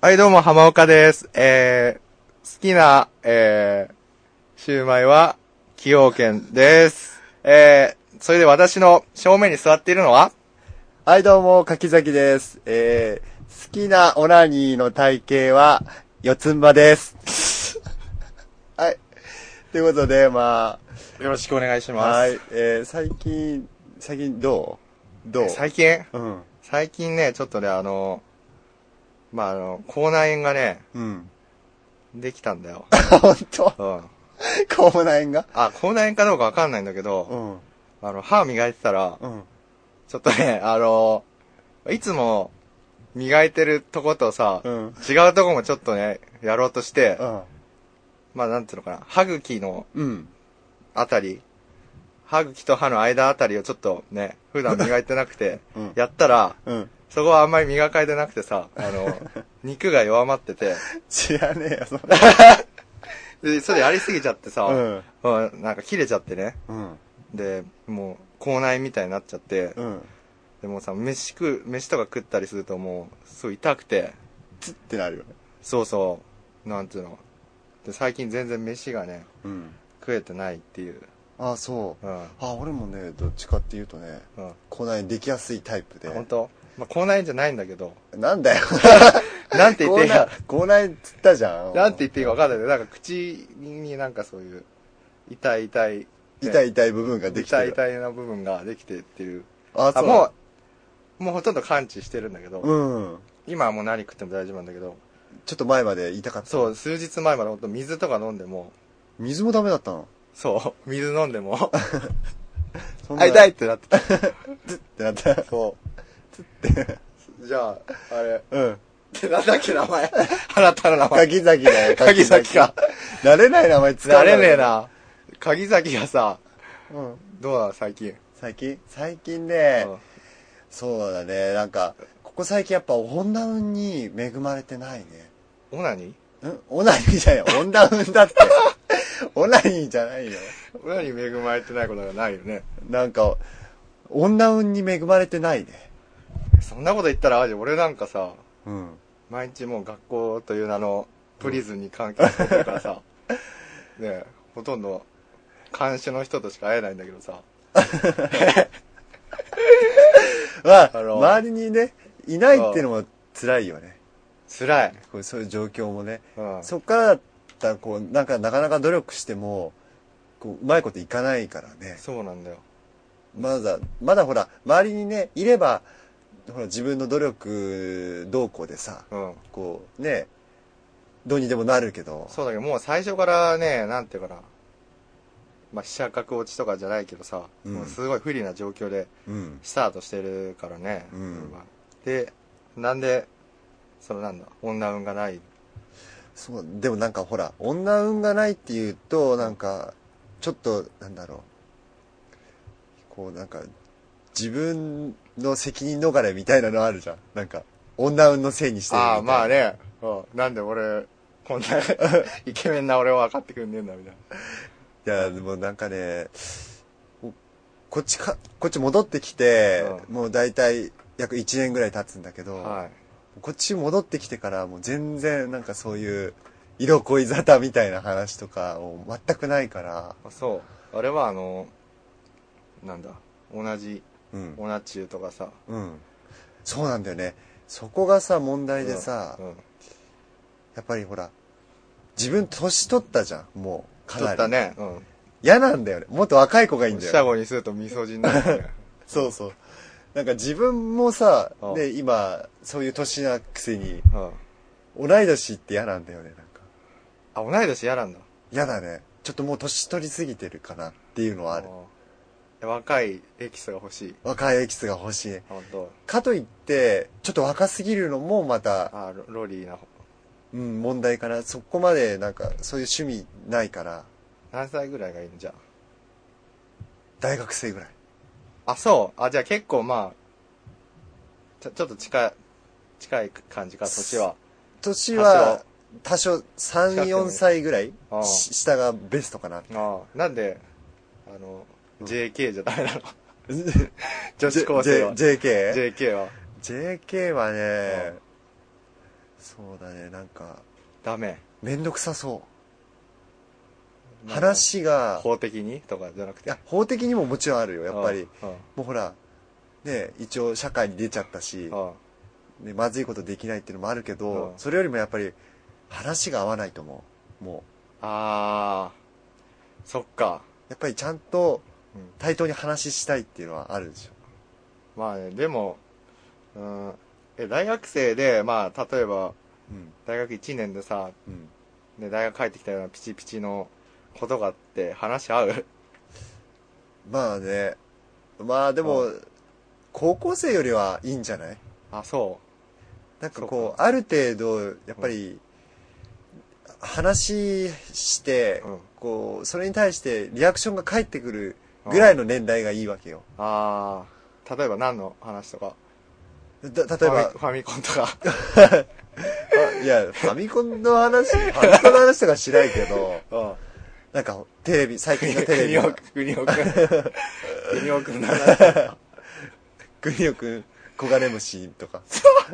はい、どうも、浜岡です。好きな、シューマイは、崎陽軒です。それで私の正面に座っているのははい、どうも、柿崎です。好きなオナニーの体型は、四つん這です。はい。ということで、まよろしくお願いしあ、 ます。 はい、最近どう最近うん。 最近ね、ちょっとね、口内炎がね、 うん。 できたんだよ。 本当うん。 口内炎が口内炎かどうかわかんないんだけど、 うん。 歯磨いてたら、 うん。 ちょっとね、いつも磨いてるとことさ、 うん。 違うとこもちょっとね、やろうとして、 うん。 なんていうのかな、歯茎のうん。 あたり、歯茎と歯の間あたりをちょっとね、普段磨いてなくて、 うん。 やったら、 うん。 そこはあんまり磨かれてなくてさ、肉が弱まってて、 知らねえよ、それ。 で、それやりすぎちゃってさ、 うん。 なんか切れちゃってね。 うん。 で、もう、口内みたいになっちゃって、 うん。 でもさ、飯とか食ったりするともう、すごい痛くて、 つってなるよね。 そうそう、なんていうの。で、最近全然飯がね、 うん。 食えてないっていう。 あ、そう。 うん。 俺もね、どっちかっていうとね、 うん。 口内炎できやすいタイプで。 本当？口内炎じゃないんだけど。 なんだよ。 なんて言っていいか。 口内炎つったじゃん。 なんて言っていいか分かんないけど、なんか口になんかそういう、痛い、 痛い部分ができてる。 痛いな部分ができてっていう。 そう。 もうほとんど完治してるんだけど、 うん。 今はもう何食っても大丈夫なんだけど、 ちょっと前まで痛かった。 そう、数日前までほんと水とか飲んでも、 水もダメだったの？ そう、水飲んでも、 そんな痛いってなってた。 つってなった。 そう。 つって。 じゃあ、あれ、 うん。 なんだっけ名前あなたの名前。 柿崎だよ、 鍵崎か。 慣れない名前使う。 慣れねえ。な。鍵崎がさ、 うん。 どうだ最近。 最近ね、 うんそうだね、なんか、ここ最近やっぱ温ダウンに恵まれてないね。 オナニオナニーじゃない、温ダウンだって。オナニーじゃないよ。 オナニー恵まれてないことがないよね。 なんか、温ダウンに恵まれてないね。 そんなこと言ったら、俺なんかさ、 うん。 毎日もう学校という名のプリズンに関係してるからさ、ねえ、ほとんど監視の人としか会えないんだけどさ。 周りにね、いないっていうのも辛いよね。 辛い。 そういう状況もね。 うん。 そっからだったら、なかなか努力しても、うまいこといかないからね。 そうなんだよ。 まだほら、周りにね、いれば、ほら、自分の努力動向でさ、 うん。 ね、どうにでもなるけど。 そうだけど、もう最初からね、なんていうかな、飛車角落ちとかじゃないけどさ、もうすごい不利な状況で、スタートしてるからね。で、なんで、女運がない。 そう、でもなんかほら、女運がないっていうと、なんか、ちょっと、なんだろう。なんか、自分の責任逃れみたいなのあるじゃん。なんか、女運のせいにしてるみたいな。 まあね。なんで俺、こんなイケメンな俺は分かってくんねえんだ、みたいな。いや、でもなんかね、こっち戻ってきて、もう大体約1年ぐらい経つんだけど、 はい。 こっち戻ってきてからもう全然なんかそういう色恋沙汰みたいな話とか全くないから。 そう。あれはなんだ、同じ、オナチューとかさ。 うん。そうなんだよね。そこがさ、問題でさ、やっぱりほら、自分年取ったじゃん、もう。かなり。 取ったね。うん。 嫌なんだよね。もっと若い子がいいんだよ。 シャゴにするとみそじになるね。 そうそう。なんか自分もさ、ね、今、そういう年なくせに、同い年って嫌なんだよね、なんか。 同い年嫌なんだ。 嫌だね。ちょっともう年取りすぎてるかなっていうのはある。 若いエキスが欲しい。 若いエキスが欲しい。 本当。 かといって、ちょっと若すぎるのもまた、 ロリーな。 問題かな。そこまでなんか、そういう趣味ないから。 何歳ぐらいがいいんじゃ。 大学生ぐらい。 そう。じゃあ結構ちょっと近い感じか、年は。 年は、多少3、4歳ぐらい下がベストかな。 なんで、JK じゃダメなの女子高生は。 JK? JK は。 JK はね、 そうだね、なんかダメ。 めんどくさそう。話が法的にとかじゃなくて。 いや、法的にももちろんあるよ、やっぱり。 うんもうほらね、一応社会に出ちゃったし、ね、まずいことできないっていうのもあるけど、それよりもやっぱり話が合わないと思う。もうそっか。 やっぱりちゃんと対等に話したいっていうのはあるでしょ。 まあね、でも大学生で、まあ例えば、大学1年でさ、ね、大学帰ってきたようなピチピチのことがあって話合う？ まあね、まあでも、高校生よりはいいんじゃない？ そうなんかこうある程度やっぱり話して、こうそれに対してリアクションが返ってくるぐらいの年代がいいわけよ。 例えば何の話とか？ 例えばファミコンとかいやファミコンの話とかしないけどなんかテレビ、最近のテレビは国尾くんの話とか国尾くんコガネムシとか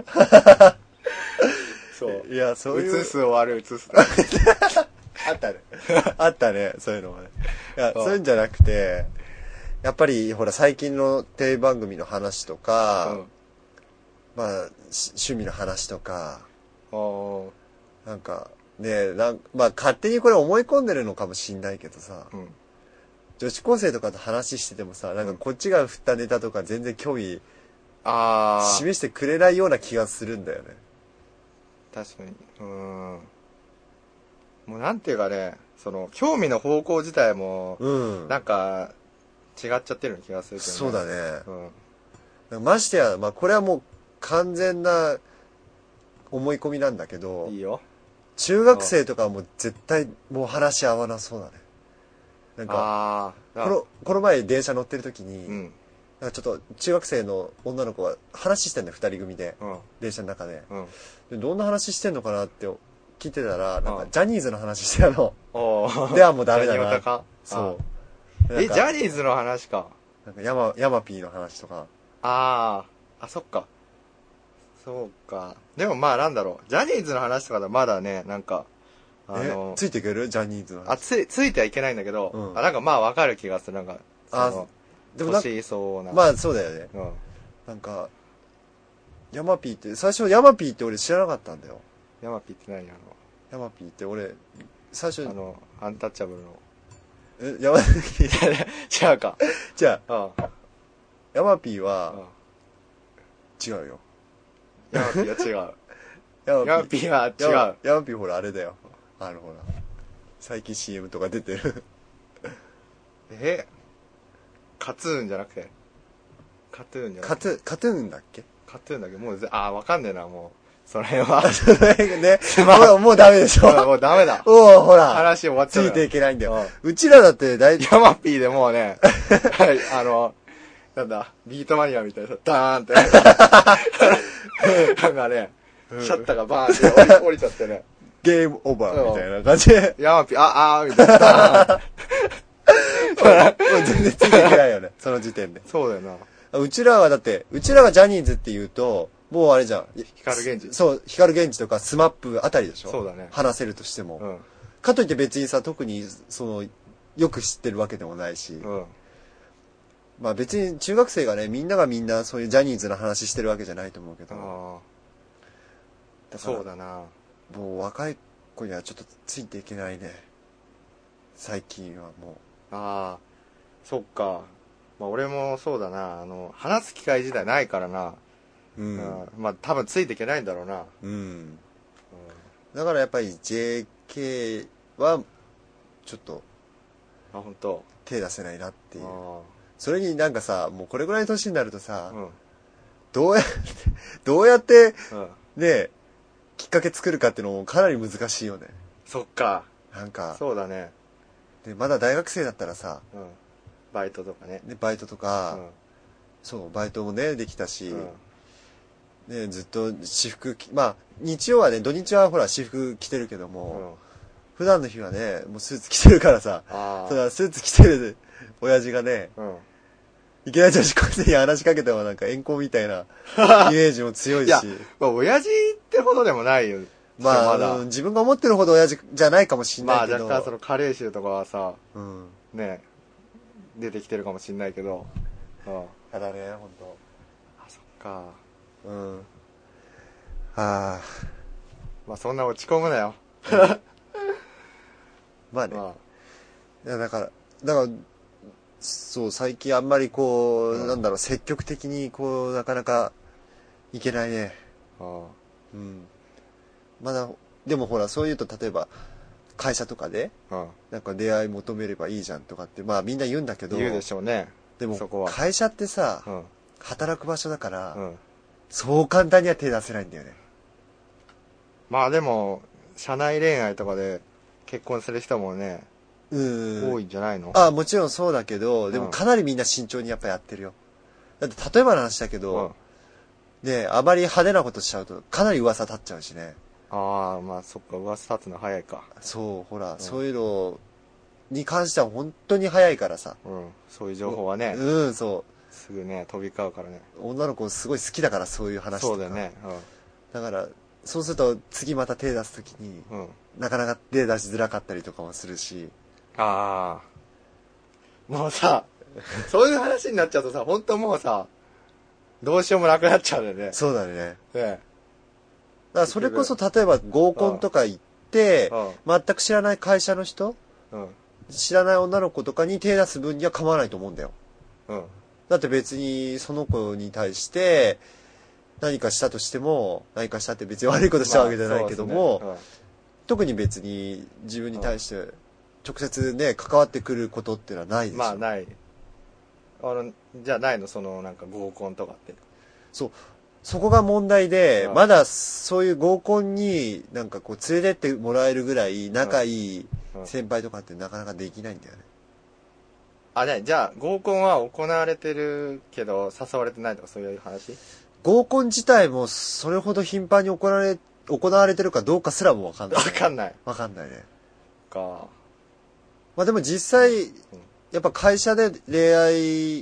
そういやそういう映す終わる映すあったねあったね、そういうのもね。いやそういうんじゃなくて、やっぱりほら最近のテレビ番組の話とか、まあ趣味の話とか、なんかね、まあ勝手にこれ思い込んでるのかもしんないけどさ、女子高生とかと話しててもさ、なんかこっちが振ったネタとか全然興味示してくれないような気がするんだよね。 確かに。もうなんていうかね、その興味の方向自体もなんか違っちゃってるような気がするけどね。 そうだね。ましてや、まあこれはもう完全な思い込みなんだけど、 いいよ。 中学生とかはもう絶対もう話合わなそうだね。なんかこの前電車乗ってる時に、なんかちょっと中学生の女の子が話してんだよ、二人組で、電車の中で、でどんな話してんのかなって聞いてたら、なんかジャニーズの話してたの。ではもうダメだな。そう。 ジャニーズの話か。 なんかヤマピーの話とか。 そっか。そうか。でもまあなんだろう。ジャニーズの話とかだまだね、なんか、 ついていける？ジャニーズの話。 ついてはいけないんだけど、なんかまあわかる気がする。なんか、でも年そうな。 まあそうだよね。なんか、ヤマピーって、最初ヤマピーって俺知らなかったんだよ。 ヤマピーって何？ ヤマピーって俺、最初、 アンタッチャブルの。 ヤマピー違うか。 じゃあ、ヤマピーは、違うよ。 ヤマピーは違う。ヤマピーは違う。 ヤマピーほらあれだよ。ほら、最近 CM とか出てる。 カツーンじゃなくてカトゥーンじゃなくてカトゥーンだっけ？ カトゥーンだけど、もう、わかんねえな、もう。その辺は。 ね。もうダメでしょ。 もうダメだ。 ほら。 話終わっちゃう。 ついていけないんだよ。うちらだってヤマピーでもうね、なんだ、ビートマニアみたいな、ダーンって。なんかね、シャッターがバーンって降りちゃってね。 ゲームオーバーみたいな感じで。 ヤマピー、みたいな。 全然ついていけないよね、その時点で。 そうだよな。 うちらがジャニーズって言うと、もうあれじゃん。 光源氏。 そう、光源氏とかスマップあたりでしょ。 そうだね。 話せるとしても。かといって別にさ、特に、よく知ってるわけでもないし。まあ別に中学生がね、みんながみんなそういうジャニーズの話してるわけじゃないと思うけど。 そうだな。 もう若い子にはちょっとついていけないね。最近はもう。そっか。まあ俺もそうだな、話す機会自体ないからな。まあ多分ついていけないんだろうな。 だからやっぱり JK は、ちょっと、 本当。 手出せないなっていう。それになんかさ、もうこれぐらいの年になるとさ、どうやって、ね、きっかけ作るかっていうのもかなり難しいよね。 そっか。 なんか。 そうだね。 で、まだ大学生だったらさ、 バイトとかね。 で、バイトとか、そう、バイトもね、できたし、ね、ずっと私服、まあ、日曜はね、土日はほら私服着てるけども、普段の日はね、もうスーツ着てるからさ、ただスーツ着てる親父がね、いきなり女子高生に話しかけてもなんか怨恨みたいなイメージも強いし。 まあ、親父っってるほどでもないよ。 まあ、 だ自分が思ってるほど親父じゃないかもしんないけど。 まあ若干その加齢臭とかはさ、ね、出てきてるかもしんないけど。 やだね、ほんと。 あ、そっか。 まあそんな落ち込むなよ。 まあね。いやだから、そう、最近あんまりこう、なんだろう、積極的にこう、なかなかいけないね。まだ、でもほら、そういうと例えば、会社とかで、なんか出会い求めればいいじゃんとかって、まあみんな言うんだけど。 言うでしょうね。 でも、会社ってさ、働く場所だから、そう簡単には手出せないんだよね。 まあでも、社内恋愛とかで結婚する人もね、多いんじゃないの？ もちろんそうだけど、でもかなりみんな慎重にやっぱやってるよ。だって例えばの話だけど、ね、あまり派手なことしちゃうとかなり噂立っちゃうしね。 まあそっか、噂立つの早いか。 そう、ほら、そういうのに関しては本当に早いからさ。 そういう情報はね。 そう。 すぐね、飛び交うからね。 女の子すごい好きだから、そういう話とか。 そうだよね。 だから、そうすると次また手出すときに、なかなか手出しづらかったりとかもするし。 もうさ、そういう話になっちゃうとさ、本当もうさ、どうしようもなくなっちゃうんだよね。 そうだね。だからそれこそ例えば合コンとか行って、全く知らない会社の人、知らない女の子とかに手出す分には構わないと思うんだよ。だって別にその子に対して何かしたとしても、何かしたって別に悪いことしたわけじゃないけども、特に別に自分に対して直接ね、関わってくることっていうのはないでしょ。 まあない。じゃあないの、そのなんか合コンとかって。 そう。そこが問題で、まだそういう合コンになんかこう連れてってもらえるぐらい仲いい先輩とかってなかなかできないんだよね。 じゃあ合コンは行われてるけど誘われてないとかそういう話？ 合コン自体もそれほど頻繁に行われてるかどうかすらもわかんない。 わかんない。 わかんないね。 まあでも実際、やっぱ会社で恋愛、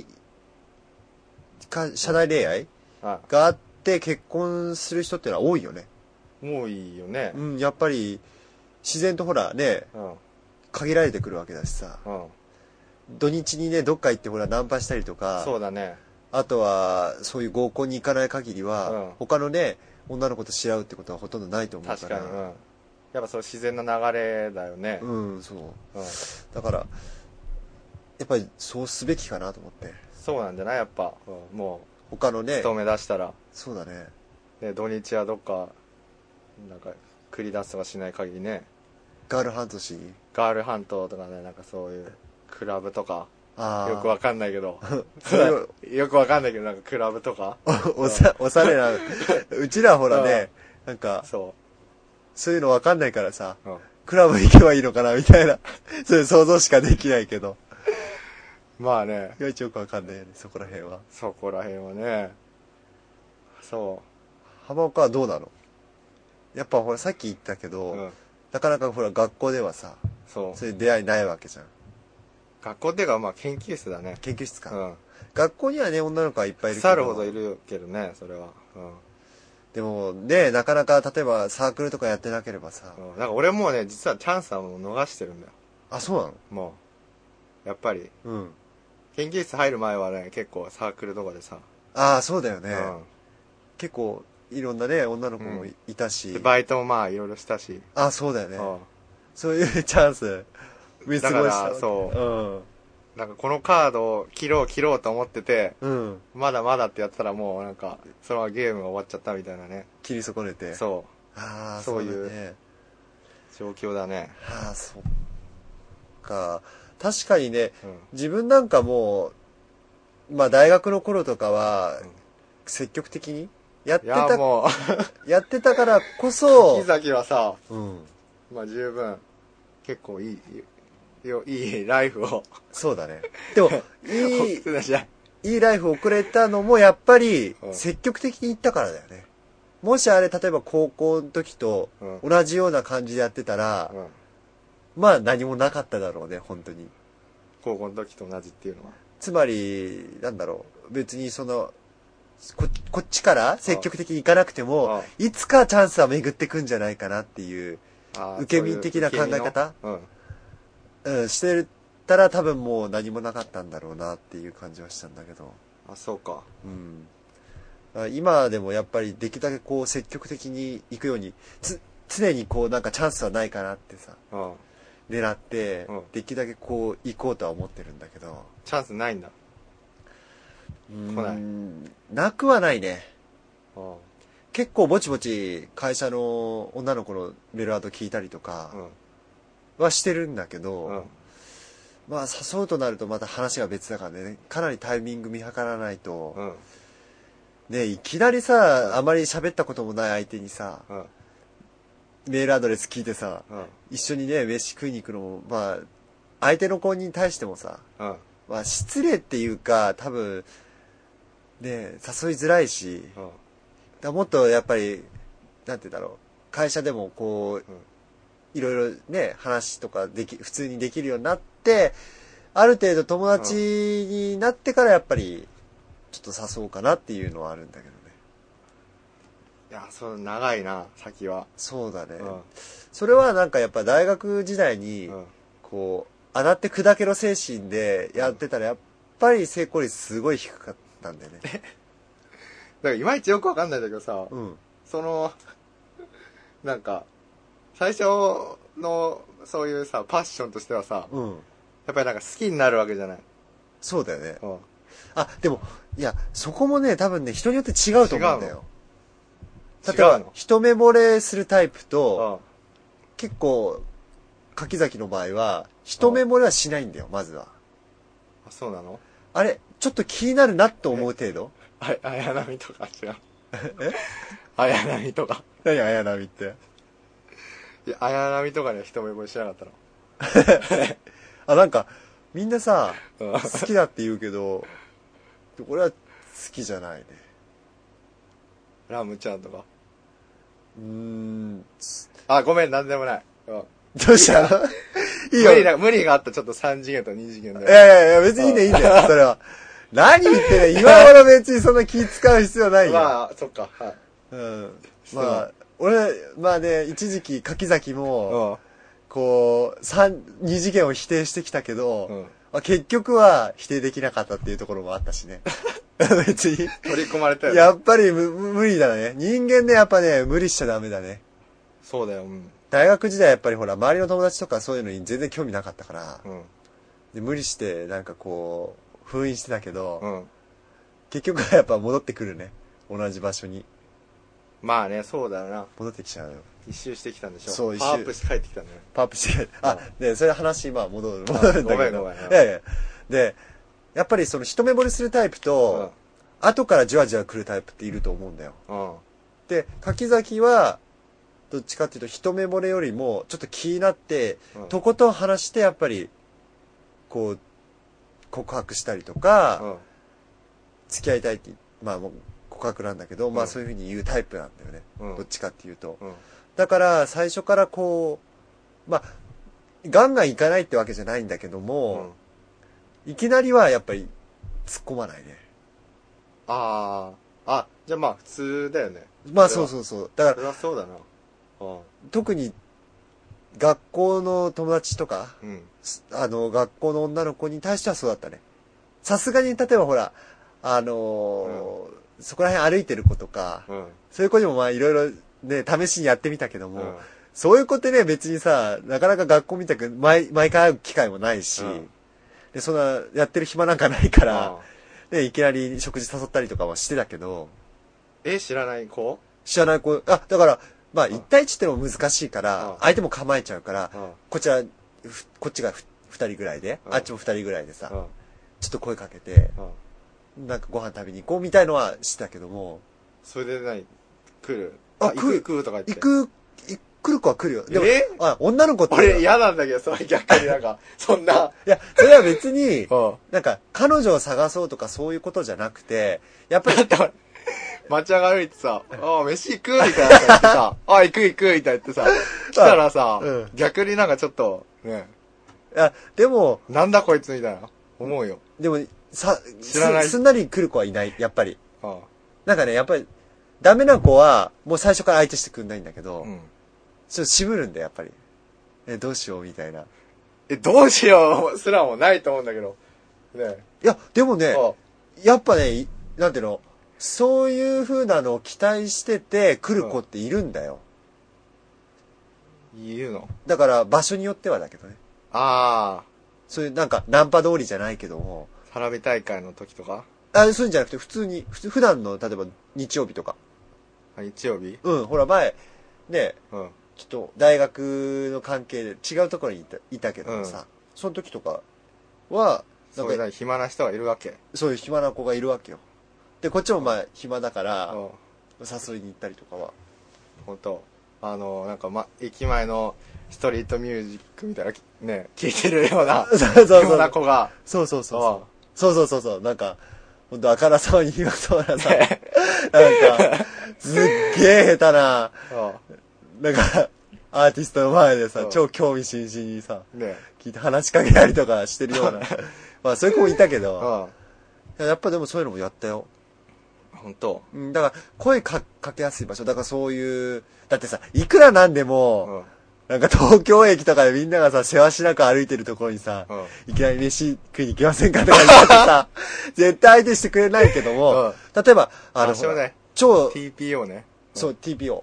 社内恋愛があって結婚する人ってのは多いよね。 多いよね。 やっぱり自然とほらね、限られてくるわけだしさ。土日にね、どっか行ってほらナンパしたりとか。 そうだね。 あとは、そういう合コンに行かない限りは、他のね、女の子と知り合うってことはほとんどないと思うから。 確かに。やっぱそう自然な流れだよね。 そう。だから、やっぱりそうすべきかなと思って。 そうなんじゃない？やっぱ、もう、 他のね、 勤め出したら。 そうだね。 土日はどっか、なんか、繰り出すとかしない限りね。 ガール半年？ ガール半島とかね、なんかそういう、クラブとか。よくわかんないけど。よくわかんないけど、なんかクラブとか。 おしゃれな。うちらほらね、なんか、そういうのわかんないからさ、クラブ行けばいいのかなみたいな、そういう想像しかできないけど。 まあね。 いや、よくわかんないよね、そこら辺は。 そこら辺はね。そう。 浜岡はどうなの？やっぱほら、さっき言ったけど、なかなかほら、学校ではさ、そういう出会いないわけじゃん。 学校っていうか、まあ研究室だね。 研究室か。学校にはね、女の子はいっぱいいるけど。 腐るほどいるけどね、それは。 でもね、なかなか例えばサークルとかやってなければさ。 なんか俺もね、実はチャンスはもう逃してるんだよ。 そうなの？ もう。やっぱり。研究室入る前はね、結構サークルとかでさ。 そうだよね。結構、いろんなね、女の子もいたし。 バイトもまあいろいろしたし。 そうだよね。そういうチャンス。見過ごした。だから、 そう。なんかこのカードを切ろうと思ってて、まだまだってやってたらもうなんか、そのままゲームが終わっちゃったみたいなね。 切り損ねて。 そう。そういう状況だね。 そっか。確かにね、自分なんかもう、まあ大学の頃とかは、積極的にやってた、やってたからこそ、 木崎はさ、まあ十分、結構いいライフを。 そうだね。でも、いいライフを送れたのもやっぱり積極的に行ったからだよね。もしあれ、例えば高校の時と同じような感じでやってたら、まあ何もなかっただろうね、本当に。 高校の時と同じっていうのは。 つまり、なんだろう、別にその、 こっちから積極的に行かなくても、いつかチャンスは巡ってくんじゃないかなっていう、受け身的な考え方してたら多分もう何もなかったんだろうなっていう感じはしたんだけど。 そうか。 今でもやっぱりできるだけこう積極的に行くように、常にこうなんかチャンスはないかなってさ、狙って、できるだけこう行こうとは思ってるんだけど。 チャンスないんだ。来ない。 なくはないね。結構ぼちぼち会社の女の子のメールアド聞いたりとかはしてるんだけど、まあ誘うとなるとまた話が別だからね、かなりタイミング見計らないと、ね、いきなりさ、あまり喋ったこともない相手にさ、メールアドレス聞いてさ、一緒にね、飯食いに行くのも、まあ、相手の子に対してもさ、まあ失礼っていうか、多分、ね、誘いづらいし、もっとやっぱり、なんて言うんだろう、会社でもこう、いろいろね、話とか普通にできるようになって、ある程度友達になってからやっぱり、ちょっと誘おうかなっていうのはあるんだけどね。 いや、長いな、先は。 そうだね。それはなんかやっぱ大学時代に、こう、上がって砕けろ精神でやってたら、やっぱり成功率すごい低かったんだよね。 だからいまいちよくわかんないんだけどさ、なんか、最初の、そういうさ、パッションとしてはさ、やっぱりなんか好きになるわけじゃない。 そうだよね。でも、いや、そこもね、多分ね、人によって違うと思うんだよ。例えば、一目惚れするタイプと、結構、柿崎の場合は、一目惚れはしないんだよ、まずは。 そうなの？ あれ、ちょっと気になるなと思う程度？ 綾波とか違う。綾波とか。 何綾波って。 いや、綾波とかには一目惚れしなかったの。 なんか、みんなさ、好きだって言うけど、俺は好きじゃないね。 ラムちゃんとか。 ごめん、なんでもない。 どうしたの？ いいよ。無理があった、ちょっと3次元と2次元で。 いや、別にいいんだよ、いいんだよ、それは。何言ってんの？今頃別にそんな気使う必要ないよ。 まあ、そっか、はい。 まあ、俺、まあね、一時期、柿崎も、こう、2次元を否定してきたけど、結局は否定できなかったっていうところもあったしね。別に。 取り込まれたよね。 やっぱり無理だね。人間ね、やっぱね、無理しちゃダメだね。 そうだよ。 大学時代やっぱりほら、周りの友達とかそういうのに全然興味なかったから、で無理してなんかこう、封印してたけど、結局はやっぱ戻ってくるね。同じ場所に。まあね、そうだよな。戻ってきちゃうよ。一周してきたんでしょ。そう、一周。パワーアップして帰ってきたんだよ。パワーアップして帰って、で、それ話今戻るんだけど。ごめん。いや。で、やっぱりその一目惚れするタイプと、後からじわじわ来るタイプっていると思うんだよ。で、柿崎は、どっちかっていうと一目惚れよりも、ちょっと気になって、とことん話して、やっぱり、こう、告白したりとか、付き合いたいって、まあもう告白なんだけど、まあそういうふうに言うタイプなんだよね。どっちかっていうと。だから最初からこう、まあ、ガンガンいかないってわけじゃないんだけども、いきなりはやっぱり突っ込まないね。じゃあまあ普通だよね。まあそう。だから、それはそうだな。特に学校の友達とか、学校の女の子に対してはそうだったね。さすがに例えばほら、そこら辺歩いてる子とか、そういう子にもまあいろいろね、試しにやってみたけども、そういう子ってね、別にさ、なかなか学校みたく毎回会う機会もないし、で、そんなやってる暇なんかないから、で、いきなり食事誘ったりとかはしてたけど。知らない子？知らない子。だから、まあ、1対1ってのも難しいから、相手も構えちゃうから、こっちが2人ぐらいで、あっちも2人ぐらいでさ、ちょっと声かけて、なんかご飯食べに行こうみたいのはしてたけども。それで来る？来るとか言って。来る子は来るよ。でも、女の子って。俺嫌なんだけど、それ逆になんか、そんな。いや、それは別に、なんか、彼女を探そうとかそういうことじゃなくて、やっぱり。街上が歩いてさ、飯行くみたいな言ってさ、行くみたいな言ってさ、来たらさ、逆になんかちょっと、ね。いや、でも、なんだこいつみたいな、思うよ。でも、知らない。すんなり来る子はいない、やっぱり。 なんかね、やっぱり、ダメな子は、もう最初から相手してくんないんだけど、ちょっと渋るんだよ、やっぱり。どうしよう、みたいな。 どうしようすらもないと思うんだけど。ね。 いや、でもね、やっぱね、なんていうの、そういう風なのを期待してて来る子っているんだよ。 いるの？ だから場所によってはだけどね。 ああ。 そういうなんかナンパ通りじゃないけども。 花火大会の時とか？ そういうんじゃなくて普通に、普段の例えば日曜日とか。 日曜日？ ほら前、ね、 ちょっと大学の関係で違うところにいたけどさ、その時とかは、 そういう暇な人がいるわけ？ そういう暇な子がいるわけよ。で、こっちもまあ暇だから、誘いに行ったりとかは。 本当なんか駅前のストリートミュージックみたいなね、聴いてるような、ような子が。 そう。なんか、ほんとあからさまに言わそうなさ、なんか、すっげえ下手な、なんか、アーティストの前でさ、超興味津々にさ、聞いて話しかけたりとかしてるような、まあそういう子もいたけど、やっぱでもそういうのもやったよ。 本当？ だから、声かけやすい場所。だからそういう、だってさ、いくらなんでも、なんか東京駅とかでみんながさ、せわしなく歩いてるところにさ、いきなり飯食いに行きませんかとか言ってさ、絶対相手してくれないけども、例えば、 超、TPO ね。 そう、TPO。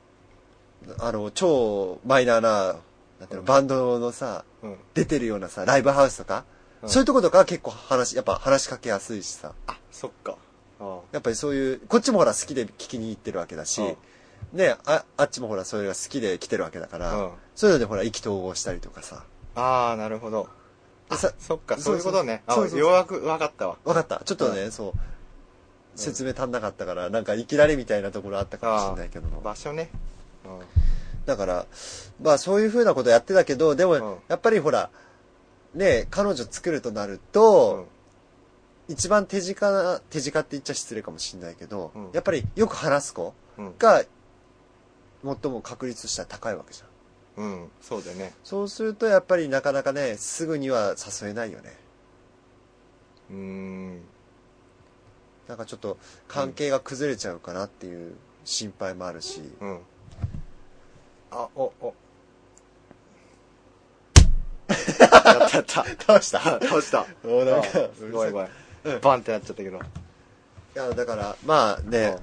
超マイナーな、なんていうの、バンドのさ、出てるようなさ、ライブハウスとか、そういうとことかは結構やっぱ話しかけやすいしさ。 あ、そっか。 やっぱりそういう、こっちもほら好きで聞きに行ってるわけだし、ね、あっちもほらそれが好きで来てるわけだから、そういうのでほら意気投合したりとかさ。 ああ、なるほど。そっか、そういうことね。ようやく分かったわ。 分かった。ちょっとね、そう。説明足んなかったから、なんかいきなりみたいなところあったかもしれないけども。 場所ね。 だから、まあそういう風なことやってたけど、でも、やっぱりほら、ね、彼女作るとなると、一番手近って言っちゃ失礼かもしれないけど、やっぱりよく話す子が、最も確率としては高いわけじゃん。 そうだよね。 そうするとやっぱりなかなかね、すぐには誘えないよね。なんかちょっと関係が崩れちゃうかなっていう心配もあるし。 やった倒したなんかすごいバンってなっちゃったけど。いやだからまあね、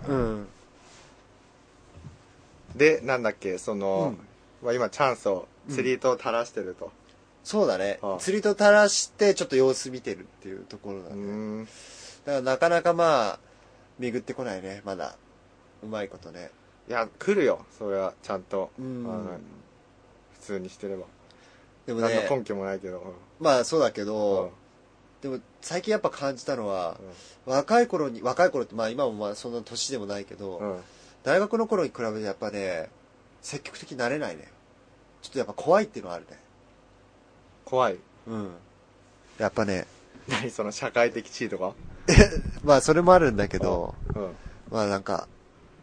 でなんだっけ今チャンスを釣り糸を垂らしてると。 そうだね。釣り糸垂らしてちょっと様子見てるっていうところだね。だからなかなかまあ巡ってこないね、まだうまいことね。 いや来るよ、それはちゃんと普通にしてれば。 でもね、 何の根拠もないけど。 まあそうだけど、でも最近やっぱ感じたのは、若い頃ってまあ今もまあそんな年でもないけど、大学の頃に比べてやっぱね、積極的になれないね。ちょっとやっぱ怖いっていうのはあるね。 怖い？ やっぱね。 何その社会的地位とか？ まあそれもあるんだけど、まあなんか、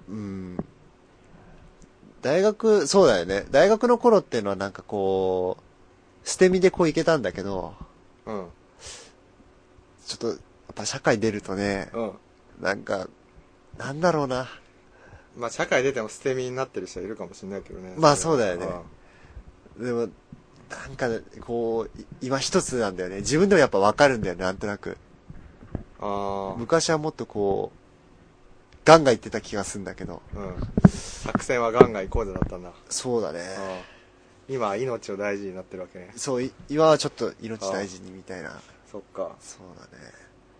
そうだよね。大学の頃っていうのはなんかこう、捨て身でこういけたんだけど、ちょっと、やっぱ社会出るとね、なんか、なんだろうな。 まあ社会出ても捨て身になってる人いるかもしれないけどね。 まあそうだよね。でも、なんか、こう、今一つなんだよね。自分でもやっぱ分かるんだよね、なんとなく。昔はもっとこう、ガンガン言ってた気がするんだけど。 作戦はガンガン行こうぜだったんだ。 そうだね。 今は命を大事になってるわけね。 そう、今はちょっと命大事にみたいな。 そっか。 そうだね。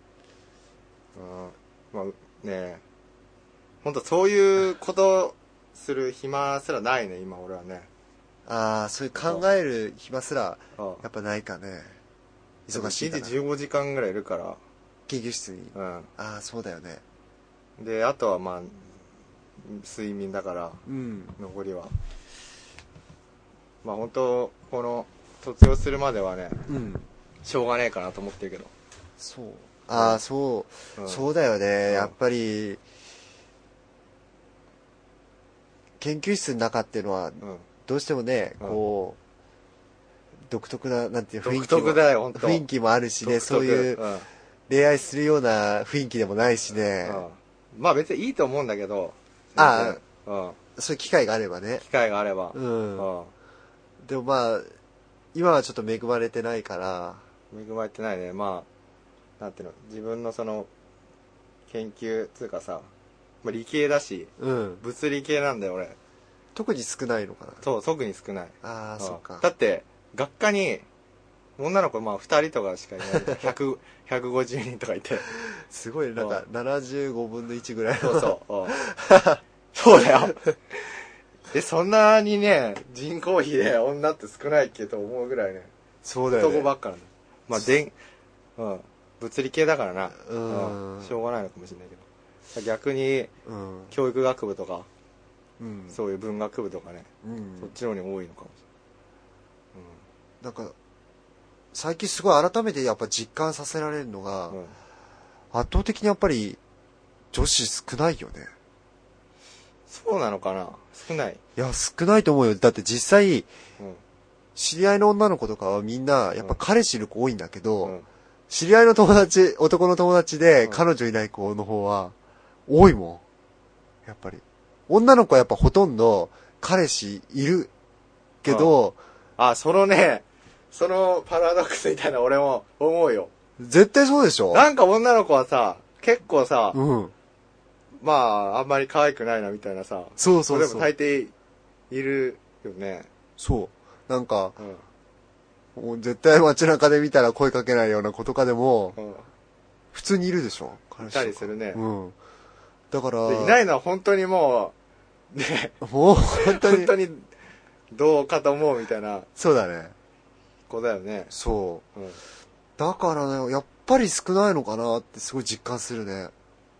まあね、ほんとそういうことする暇すらないね、今俺はね。 そういう考える暇すら、やっぱないかね。忙しいから。 1日15時間ぐらいいるから。 研究室に。そうだよね。 で、あとはまあ、睡眠だから、残りは。まあ本当この、卒業するまではね、しょうがねえかなと思ってるけど。 そう。そうだよね。やっぱり、研究室の中っていうのは、どうしてもね、こう、独特な、なんていう雰囲気もあるしね、そういう、恋愛するような雰囲気でもないしね、 まあ別にいいと思うんだけど。 ああ、うん。 そういう機会があればね。 機会があれば。 うん。でもまあ、今はちょっと恵まれてないから。 恵まれてないね。まあ、なんていうの、自分のその、研究つうかさ、まあ、理系だし、 うん。 物理系なんだよ俺。 特に少ないのかな。 そう、特に少ない。 ああ、そっか。 だって、学科に、女の子まあ2人とかしかいない。150人とかいて。 すごい、なんか75分の1ぐらいの。 そうそう。そうだよ。そんなにね、人口比で女って少ないっけと思うぐらいね。 そうだよね。 男ばっかなんだ。まあ、物理系だからな。しょうがないのかもしれないけど。逆に、教育学部とか、そういう文学部とかね、そっちの方に多いのかもしれない。なんか、最近すごい改めてやっぱ実感させられるのが、圧倒的にやっぱり女子少ないよね。 そうなのかな？少ない。 いや、少ないと思うよ。だって実際、知り合いの女の子とかはみんな、やっぱ彼氏いる子多いんだけど、知り合いの友達、男の友達で彼女いない子の方は、多いもん。やっぱり。女の子はやっぱほとんど彼氏いるけど、 そのパラドックスみたいな俺も思うよ。 絶対そうでしょ？ なんか女の子はさ、結構さ、まあ、あんまり可愛くないなみたいなさ。 そうそうそう。 でも大抵いるよね。 そう。なんか、もう絶対街中で見たら声かけないような子とかでも、普通にいるでしょ？ いたりするね。 だから。 いないのは本当にもう、ね。 もう本当にどうかと思うみたいな。 そうだね。 子だよね。 そう。だからね、やっぱり少ないのかなってすごい実感するね。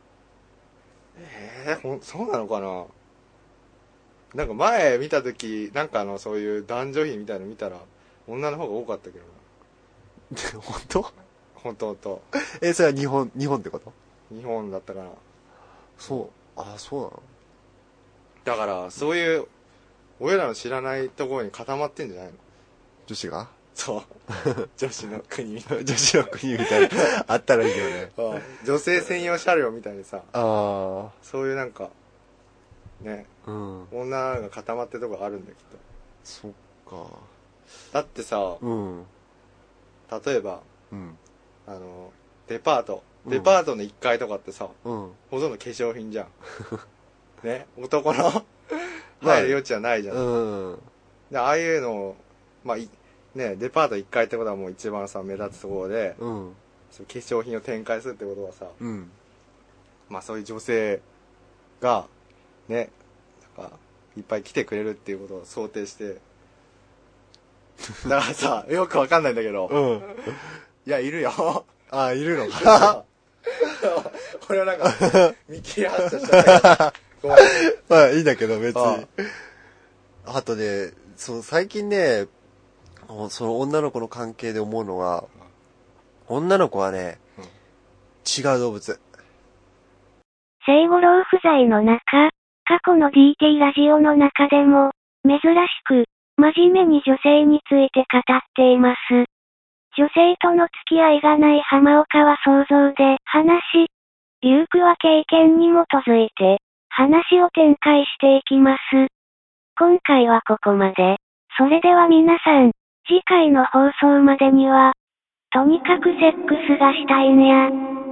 そうなのかな。なんか前見たとき、なんかそういう男女比みたいの見たら、女の方が多かったけどな。本当？ 本当。 それは日本ってこと？ 日本だったかな。 そう。そうなの？ だから、そういう、俺らの知らないところに固まってんじゃないの？ 女子が？ そう。女子の国みたいな。 女子の国みたいな。あったらいいよね。 女性専用車両みたいにさ。 そういうなんか、ね。女が固まってるとこあるんだ、きっと。 そっか。 だってさ、例えば、デパートの1階とかってさ、ほとんど化粧品じゃん。ね。男の入る余地はないじゃん。で、ああいうの、まあ、ね、デパート1階ってことはもう一番さ、目立つところで、化粧品を展開するってことはさ、まあそういう女性が、ね、なんか、いっぱい来てくれるっていうことを想定して、だからさ、よくわかんないんだけど、いや、いるよ。 いるのか。 これはなんか、見切り発車しちゃった。ごめん。 まあいいんだけど、別に。あとね、最近ね、その女の子の関係で思うのは、女の子はね、違う動物。 性五郎不在の中、過去の DT ラジオの中でも、珍しく、真面目に女性について語っています。女性との付き合いがない浜岡は想像で話し、リュウクは経験に基づいて、話を展開していきます。今回はここまで。それでは皆さん、次回の放送までには、とにかくセックスがしたいにゃ。